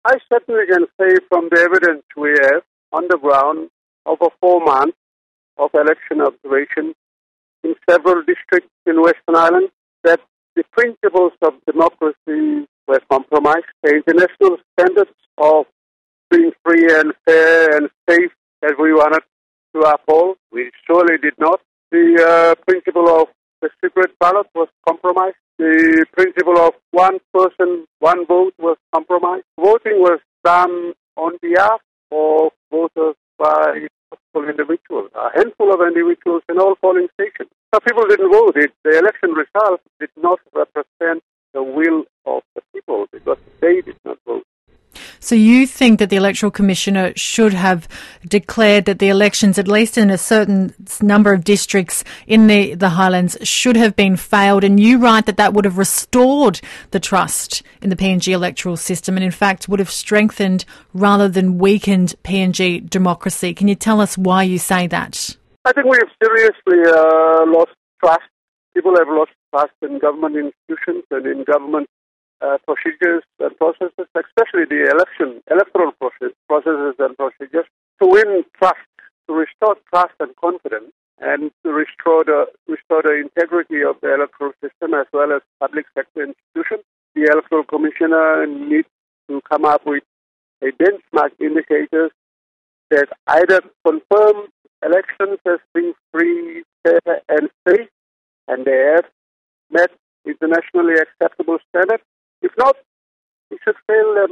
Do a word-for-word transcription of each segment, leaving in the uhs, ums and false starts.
I certainly can say from the evidence we have on the ground over four months of election observation in several districts in Western Island that the principles of democracy were compromised. The international standards of being free and fair and safe as we wanted to uphold, we surely did not. The uh, principle of the secret ballot was compromised. The principle of one person, one vote was compromised. Voting was done on behalf of voters by multiple individuals, a handful of individuals in all polling stations. So people didn't vote. It, the election results did not represent the will of the people because they did not vote. So you think that the Electoral Commissioner should have declared that the elections, at least in a certain number of districts in the, the Highlands, should have been failed, and you write that that would have restored the trust in the P N G electoral system and in fact would have strengthened rather than weakened P N G democracy. Can you tell us why you say that? I think we have seriously uh, lost trust. People have lost trust in government institutions and in government Uh, procedures and processes, especially the election, electoral process, processes and procedures, to win trust, to restore trust and confidence, and to restore the restore the integrity of the electoral system as well as public sector institutions. The Electoral Commissioner needs to come up with a benchmark indicators that either confirm elections as being free, fair, and safe, and they have met internationally acceptable standards. If not, he should fail um,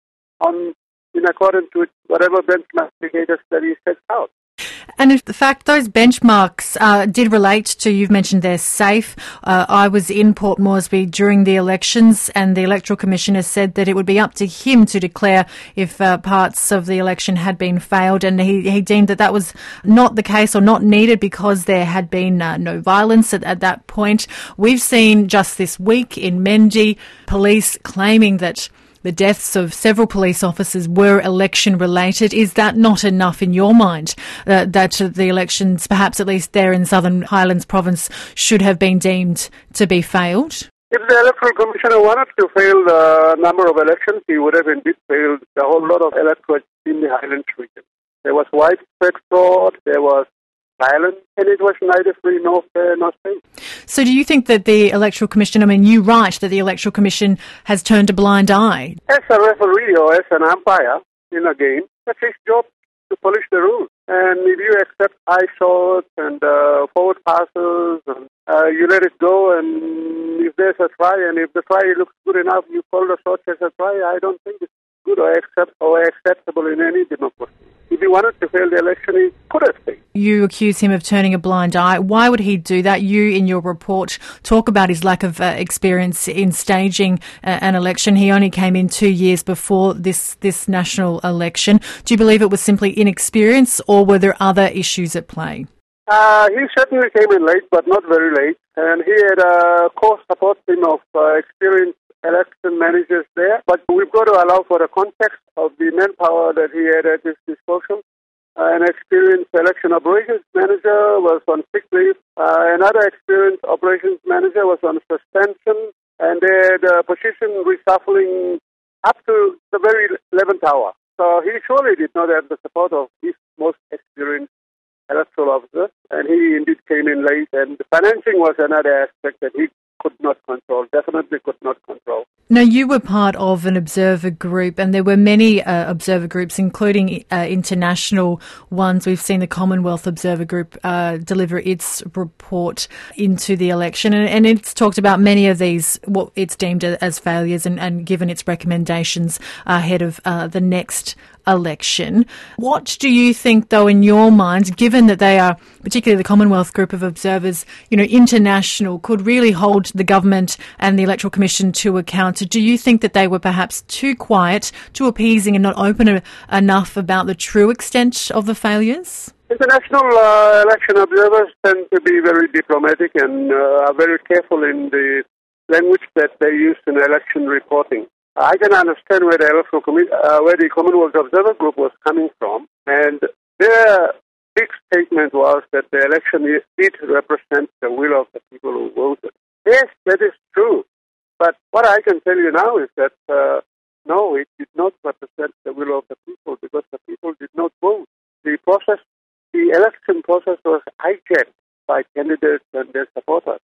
on in accordance with whatever benchmark indicators that he sets out. And in fact, those benchmarks uh, did relate to, you've mentioned they're safe. Uh, I was in Port Moresby during the elections and the Electoral Commissioner said that it would be up to him to declare if uh, parts of the election had been failed, and he, he deemed that that was not the case or not needed because there had been uh, no violence at, at that point. We've seen just this week in Mendy police claiming that the deaths of several police officers were election-related. Is that not enough in your mind uh, that the elections, perhaps at least there in Southern Highlands Province, should have been deemed to be failed? If the Electoral Commissioner wanted to fail the number of elections, he would have indeed failed a whole lot of electorates in the Highlands region. There was widespread fraud, there was violence, and it was neither free nor fair nor safe. So do you think that the Electoral Commission, I mean, you write that the Electoral Commission has turned a blind eye? As a referee or as an umpire in a game, that's his job to polish the rules. And if you accept high shots and uh, forward passes, and, uh, you let it go, and if there's a try, and if the try looks good enough, you call the shot as a try, I don't think it's good or, accept, or acceptable in any democracy. If he wanted to fail the election, he could have failed. You accuse him of turning a blind eye. Why would he do that? You, in your report, talk about his lack of uh, experience in staging uh, an election. He only came in two years before this, this national election. Do you believe it was simply inexperience, or were there other issues at play? Uh, he certainly came in late, but not very late. And he had a core support team of uh, experienced election managers there. But we've got to allow for the context of the manpower that he had at his disposal. Uh, an experienced election operations manager was on sick leave. Uh, another experienced operations manager was on suspension. And they had a position reshuffling up to the very eleventh hour. So he surely did not have the support of his most experienced electoral officer. And he indeed came in late. And the financing was another aspect that he could not control, definitely could not control. Now, you were part of an observer group, and there were many uh, observer groups, including uh, international ones. We've seen the Commonwealth Observer Group uh, deliver its report into the election, and, and it's talked about many of these, what it's deemed as failures, and, and given its recommendations ahead of uh, the next election. What do you think, though, in your mind, given that they are, particularly the Commonwealth Group of Observers, you know, international, could really hold the government and the Electoral Commission to account? Do you think that they were perhaps too quiet, too appeasing, and not open a, enough about the true extent of the failures? International uh, election observers tend to be very diplomatic and uh, are very careful in the language that they use in election reporting. I can understand where the electoral commi- uh, where the Commonwealth Observer Group was coming from, and their big statement was that the election did represent the will of the people who voted. Yes, that is true. But what I can tell you now is that uh, no, it did not represent the will of the people because the people did not vote. The process, the election process was hijacked by candidates and their supporters.